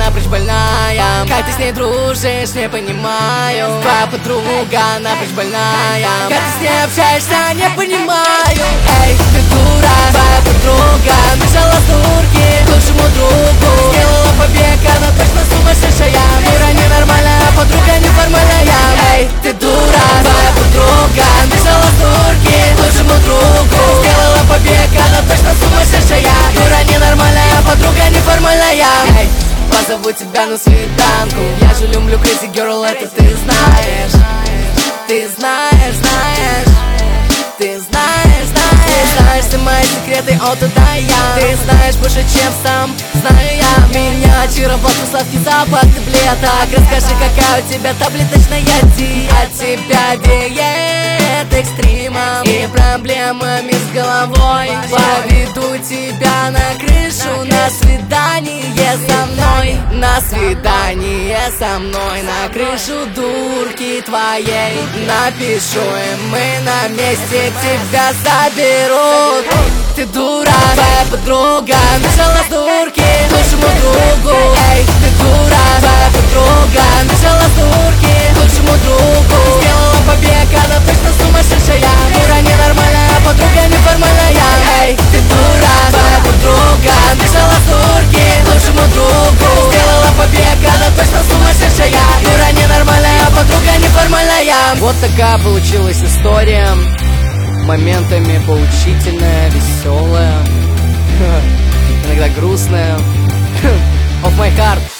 напрочь больная. Как ты с ней дружишь, не понимаю. Твоя подруга напрочь больная. Как ты с ней общаешься, не понимаю. Эй, ты дура, твоя подруга бежала с дурки к лучшему другу. Сделала побег, она точно сумасшедшая. Дура ненормальная, подруга неформальная. Эй, ты дура, твоя подруга бежала с дурки к лучшему другу. Сделала побег, она точно сумасшедшая. Дура ненормальная, подруга неформальная. Эй, позову тебя на свиданку. Я же люблю crazy girl, это ты знаешь. Ты знаешь, знаешь. Ты знаешь, знаешь. Ты знаешь все мои секреты от и до я. Ты знаешь больше, чем сам знаю я. Меня очаровал твой сладкий запах таблеток. Расскажи, какая у тебя таблеточная диета. От тебя веет экстримом и проблемами с головой. Поведу тебя на крышу на свидание со мной. На свидание со мной, на крышу дурки твоей. Напишу, и мы на месте тебя заберут. Ты дура, твоя подруга бежала с дурки к лучшему другу. Эй, ты дура, твоя подруга бежала с дурки к лучшему другу. Сделала побег, она точно сумасшедшая. Дура ненормальная, подруга неформальная. Эй, ты дура, твоя подруга бежала с дурки к лучшему другу. Сделала побег, она точно сумасшедшая. Дура ненормальная, подруга неформальная. Вот такая получилась история. Моментами поучительная, веселая, иногда грустная. Off my heart.